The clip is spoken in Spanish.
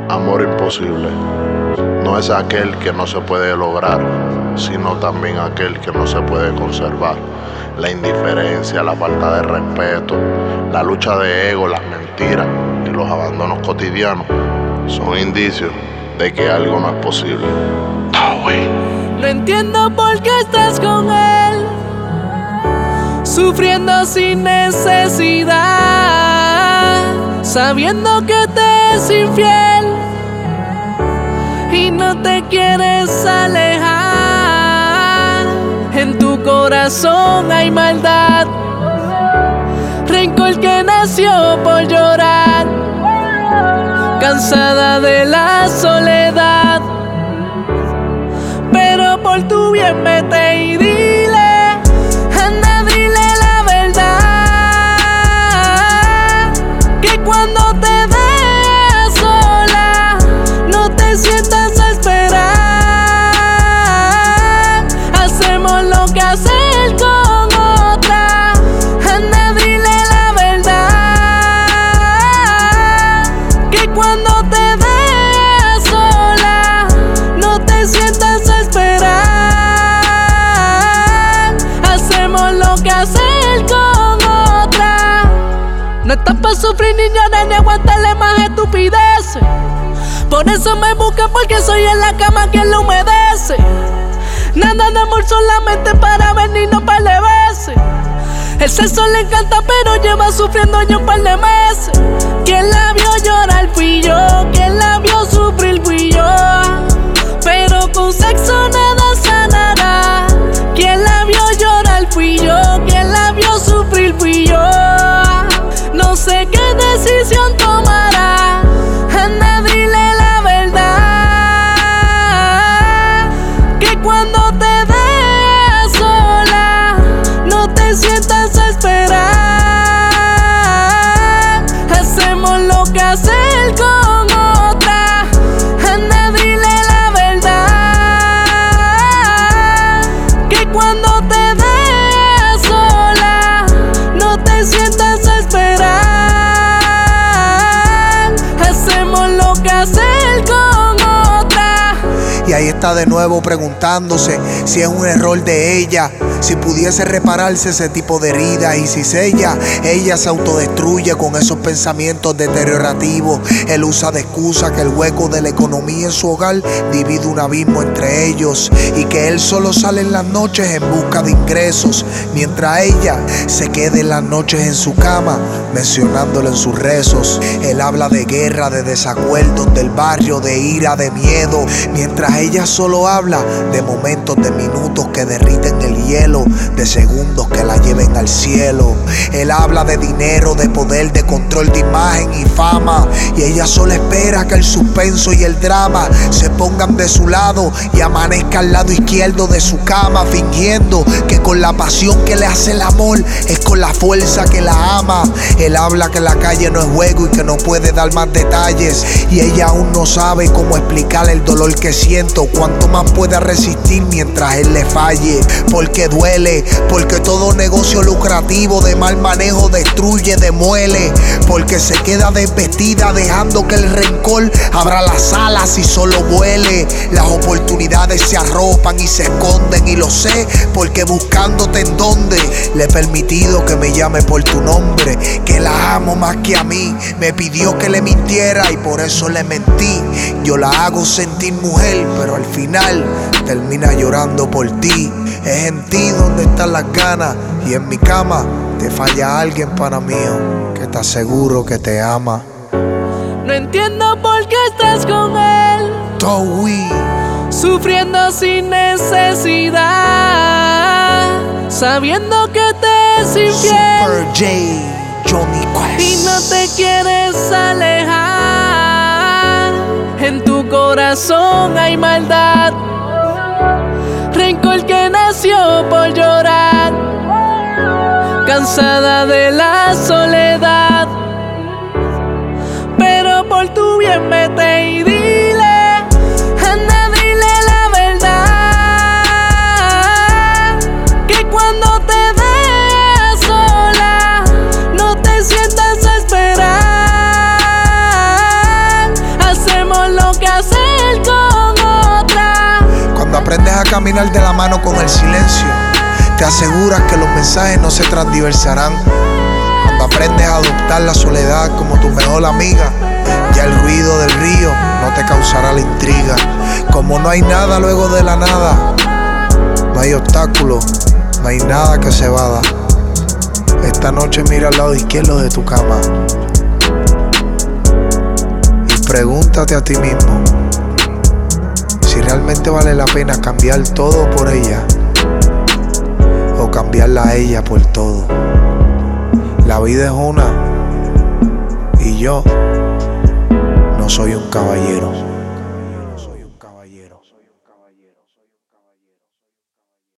Amor imposible no es aquel que no se puede lograr, sino también aquel que no se puede conservar. La indiferencia, la falta de respeto, la lucha de ego, las mentiras y los abandonos cotidianos son indicios de que algo no es posible. No entiendo por qué estás con él, sufriendo sin necesidad, sabiendo que te es infiel y no te quieres alejar. En tu corazón hay maldad, rencor que nació por llorar, cansada de la soledad. Pero por tu bien vete y dile, anda, dile la verdad, que cuando te veas sola no te sientas a esperar. Hacemos lo que hace él con otra, anda, dile la verdad, que cuando te veas sola no te sientas a esperar. Hacemos lo que hace él con otra. No estás para sufrir ni llorar ni aguantarle más estupideces. Por eso me buscan, porque soy en la cama quien lo humedece. Nada de amor, solamente para venirnos un par de veces. El sexo le encanta, pero lleva sufriendo ya un par de meses. Quien la vio llorar fui yo, quien la vio sufrir fui yo. Pero con sexo nada sanará. Quien la vio llorar fui yo, quien la vio sufrir fui yo. No sé qué decisión tomará, anda, dile la verdad, que cuando te veas sola no te sientas a esperar. Hacemos lo que hace él con otra, anda, dile la verdad, que cuando te veas sola no te sientas a esperar. Hacemos lo que hace él con otra. Y ahí está de nuevo preguntándose si es un error de ella, si pudiese repararse ese tipo de heridas. Y si es ella se autodestruye con esos pensamientos deteriorativos. Él usa de excusa que el hueco de la economía en su hogar divide un abismo entre ellos, y que él solo sale en las noches en busca de ingresos, mientras ella se queda en las noches en su cama mencionándolo en sus rezos. Él habla de guerra, de desacuerdos del barrio, de ira, de miedo, mientras ella solo habla de momentos, de minutos que derriten el hielo, de segundos que la lleven al cielo. Él habla de dinero, de poder, de control, de imagen y fama, y ella solo espera que el suspenso y el drama se pongan de su lado y amanezca al lado izquierdo de su cama, fingiendo que con la pasión que le hace el amor es con la fuerza que la ama. Él habla que la calle no es juego y que no puede dar más detalles, y ella aún no sabe cómo explicar el dolor que siento, cuánto más pueda resistir mientras él le falle. Porque duele, porque todo negocio lucrativo de mal manejo destruye, demuele, porque se queda desvestida dejando que el rencor abra las alas y solo vuele. Las oportunidades se arropan y se esconden, y lo sé porque buscándote en donde le he permitido que me llame por tu nombre, que la amo más que a mí. Me pidió que le mintiera y por eso le mentí. Yo la hago sentir mujer, pero al final termina llorando por ti. Es en ti donde están las ganas, y en mi cama te falla alguien, pana mío, que está seguro que te ama. No entiendo por qué estás con él, Towie, sufriendo sin necesidad, sabiendo que te es infiel Super J, Johnny Quest, y no te quieres alejar. En tu corazón hay maldad, rencor que nació por llorar, cansada de la soledad. Pero por tu bien vete y dile, anda, dile la verdad, que cuando te veas sola no te sientas a esperar. Hacemos caminar de la mano con el silencio, te aseguras que los mensajes no se transversarán. Cuando aprendes a adoptar la soledad como tu mejor amiga, ya el ruido del río no te causará la intriga. Como no hay nada luego de la nada, no hay obstáculo, no hay nada que se evada. Esta noche mira al lado izquierdo de tu cama y pregúntate a ti mismo si realmente vale la pena cambiar todo por ella o cambiarla a ella por todo. La vida es una y yo no soy un caballero.